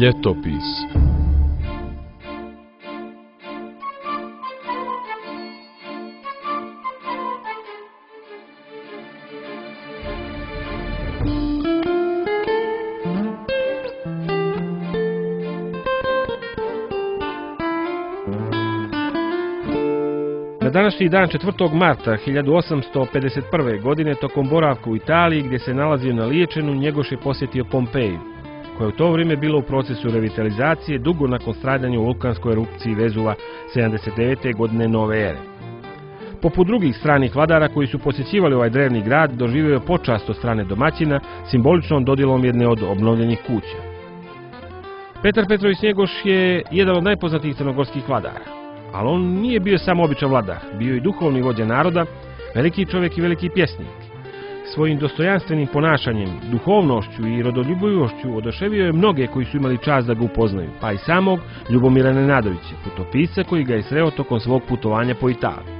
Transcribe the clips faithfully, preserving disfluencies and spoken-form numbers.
Ljetopis. Na današnji dan četvrtog marta hiljadu osamsto pedeset prve. godine tokom boravka u Italiji gdje se nalazio na liječenju, Njegoš je posjetio Pompeju, koja je u to vrijeme bila u procesu revitalizacije dugo nakon stradanja u vulkanskoj erupciji Vezuva sedamdeset devete. godine nove ere. Poput drugih stranih vladara koji su posjećivali ovaj drevni grad, doživio je počast od strane domaćina simboličnom dodjelom jedne od obnovljenih kuća. Petar Petrović Njegoš je jedan od najpoznatijih crnogorskih vladara. Ali on nije bio samo običan vladar, bio i duhovni vođa naroda, veliki čovjek i veliki pjesnik. Svojim dostojanstvenim ponašanjem, duhovnošću i rodoljubivošću oduševio je mnoge koji su imali čast da ga upoznaju, pa i samog Ljubomira Nenadovića, putopisca koji ga je sreo tokom svog putovanja po Italiji.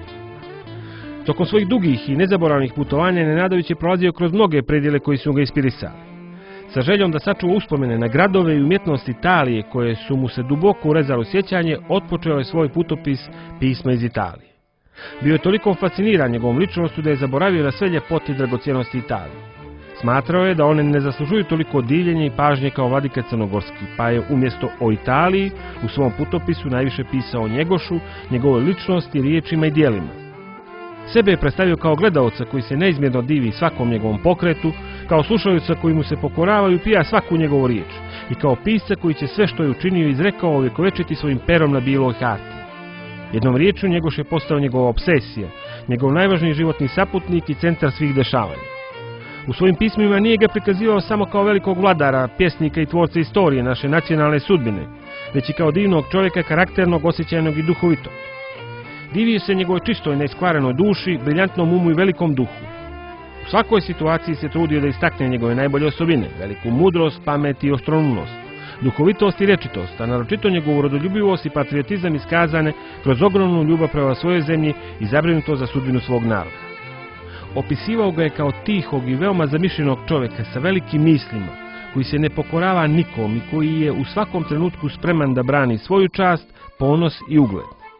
Tokom svojih dugih i nezaboravnih putovanja Nenadović je prolazio kroz mnoge predjele koji su ga inspirisali. Sa željom da sačuva uspomene na gradove i umjetnost Italije koje su mu se duboko urezali u sjećanje, otpočeo je svoj putopis Pisma iz Italije. Bio je toliko fasciniran njegovom ličnošću da je zaboravio na sve ljepote i dragocjenosti Italije. Smatrao je da one ne zaslužuju toliko divljenja i pažnje kao vladika crnogorski, pa je umjesto o Italiji u svom putopisu najviše pisao o Njegošu, njegovoj ličnosti, riječima i djelima. Sebe je predstavio kao gledaoca koji se neizmjerno divi svakom njegovom pokretu, kao slušalca koji mu se pokorava i upija svaku njegovu riječ, i kao pisca koji će sve što je učinio i izrekao ovjekovečiti svojim perom na bijeloj harti. Jednom riječju Njegoš je postao njegova obsesija, njegov najvažniji životni saputnik i centar svih dešavanja. U svojim pismima nije ga prikazivao samo kao velikog vladara, pjesnika i tvorca istorije naše nacionalne sudbine, već i kao divnog čovjeka, karakternog, osjećajnog i duhovitog. Divio se njegovoj čistoj, neiskvarenoj duši, briljantnom umu i velikom duhu. U svakoj situaciji se trudio da istakne njegove najbolje osobine, veliku mudrost, pamet i oštroumnost, duhovitost i rečitost, a naročito njegovu rodoljubivost i patriotizam iskazane kroz ogromnu ljubav prema svojoj zemlji i zabrinutost za sudbinu svog naroda. Opisivao ga je kao tihog i veoma zamišljenog čovjeka sa velikim mislima, koji se ne pokorava nikom i koji je u svakom trenutku spreman da brani svoju čast, ponos i ugled.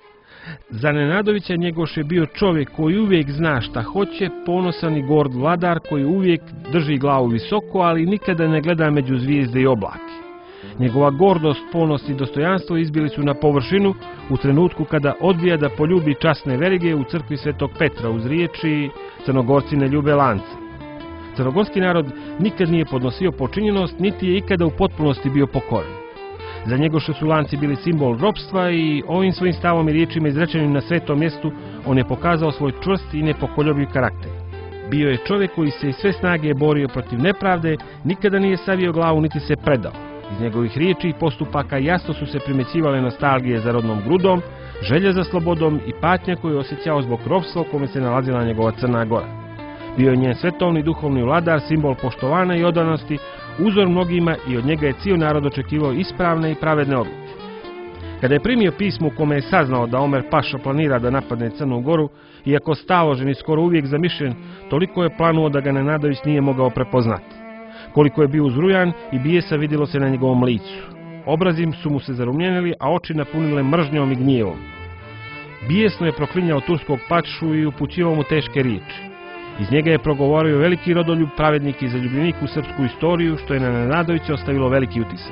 Za Nenadovića Njegoš je bio čovjek koji uvijek zna šta hoće, ponosan i gord vladar koji uvijek drži glavu visoko, ali nikada ne gleda među zvijezde i oblake. Njegova gordost, ponos i dostojanstvo izbili su na površinu u trenutku kada odbija da poljubi časne verige u crkvi Svetog Petra uz riječi "Crnogorci ne ljube lance". Crnogorski narod nikad nije podnosio počinjenost, niti je ikada u potpunosti bio pokoren. Za Njegoša su lanci bili simbol ropstva i ovim svojim stavom i riječima izrečenim na svetom mjestu on je pokazao svoj čvrst i nepokoljebljiv karakter. Bio je čovjek koji se iz sve snage borio protiv nepravde, nikada nije savio glavu niti se predao. Iz njegovih riječi i postupaka jasno su se primjećivale nostalgije za rodnom grudom, želja za slobodom i patnja koju je osjećao zbog ropstva u kome se nalazila njegova Crna Gora. Bio je njen svetovni duhovni vladar, simbol poštovanja i odanosti, uzor mnogima i od njega je cijel narod očekivao ispravne i pravedne odluke. Kada je primio pismo u kome je saznao da Omer Paša planira da napadne Crnu Goru, iako staložen i skoro uvijek zamišljen, toliko je planuo da ga Nenadović nije mogao prepoznati. Koliko je bio uzrujan i bijesa vidjelo se na njegovom licu. Obrazi su mu se zarumljenili, a oči napunile mržnjom i gnjevom. Bijesno je proklinjao turskog pašu i upućivao mu teške riječi. Iz njega je progovorio veliki rodoljub, pravednik i zaljubljenik u srpsku istoriju, što je na Nenadovića ostavilo veliki utisak.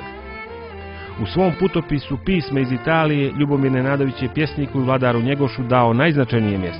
U svom putopisu Pisma iz Italije Ljubomir Nenadović je pjesniku i vladaru Njegošu dao najznačajnije mjesto.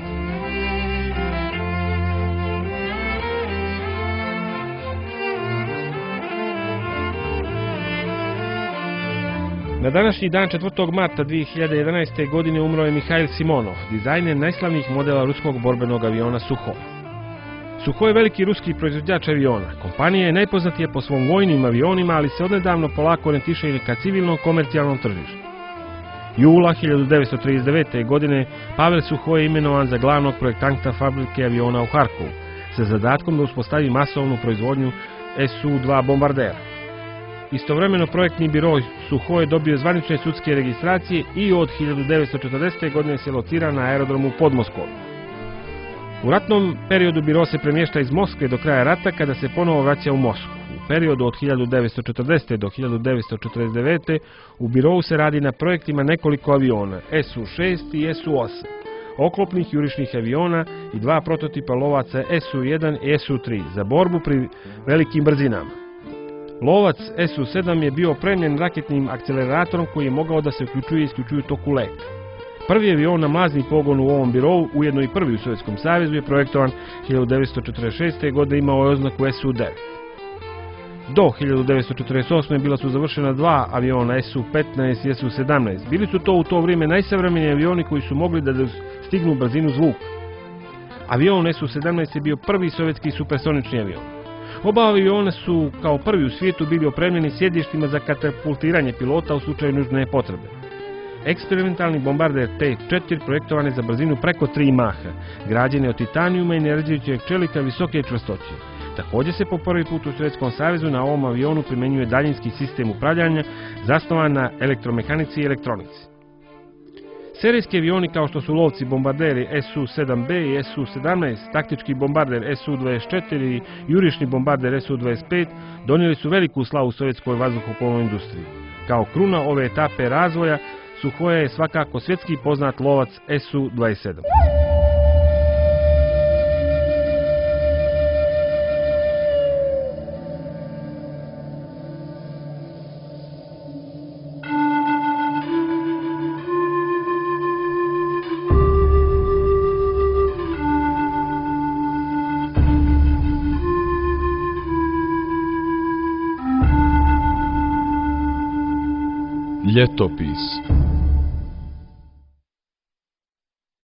Na današnji dan četvrtog marta dvije hiljade jedanaeste. godine umro je Mihail Simonov, dizajner najslavnijih modela ruskog borbenog aviona Suhoj. Suhoj je veliki ruski proizvođač aviona. Kompanija je najpoznatija po svom vojnim avionima, ali se odnedavno polako orijentiše i ka civilnom komercijalnom tržištu. Jula hiljadu devetsto trideset devete. godine Pavel Suhoj je imenovan za glavnog projektanta fabrike aviona u Harkovu, sa zadatkom da uspostavi masovnu proizvodnju S U dva bombardera. Istovremeno projektni biro Suhoj je dobio zvanične sudske registracije i od hiljadu devetsto četrdesete. godine se locira na aerodromu pod Moskvom. U ratnom periodu biro se premješta iz Moskve do kraja rata, kada se ponovo vraća u Moskvu. U periodu od hiljadu devetsto četrdesete. do hiljadu devetsto četrdeset devete. u birou se radi na projektima nekoliko aviona, S U šest i S U osam, oklopnih jurišnih aviona i dva prototipa lovaca S U jedan i S U tri za borbu pri velikim brzinama. Lovac S U sedam je bio opremljen raketnim akceleratorom koji je mogao da se uključuje i isključuje u toku leta. Prvi avion na mlazni pogon u ovom birou, ujedno i prvi u Sovjetskom savezu, je projektovan hiljadu devetsto četrdeset šeste. godine, imao je oznaku S U devet. Do hiljadu devetsto četrdeset osme. bila su završena dva aviona S U petnaest i S U sedamnaest. Bili su to u to vrijeme najsavremeniji avioni koji su mogli da stignu brzinu zvuka. Avion S U sedamnaest je bio prvi sovjetski supersonični avion. Oba aviona su kao prvi u svijetu bili opremljeni sjedištima za katapultiranje pilota u slučaju nužne potrebe. Eksperimentalni bombarder T četiri projektovan je za brzinu preko tri maha, građen je od titanijuma i neređujućeg čelika visoke čvrstoće. Također se po prvi put u Sovjetskom savezu na ovom avionu primjenjuje daljinski sistem upravljanja zasnovan na elektromehanici i elektronici. Serijski avioni kao što su lovci bombarderi S U sedam B i S U sedamnaest, taktički bombarder S U dvadeset četiri i jurišni bombarder S U dvadeset pet donijeli su veliku slavu sovjetskoj vazduhoplovnoj industriji. Kao kruna ove etape razvoja Suhoja je svakako svjetski poznat lovac S U dvadeset sedam. Ljetopis.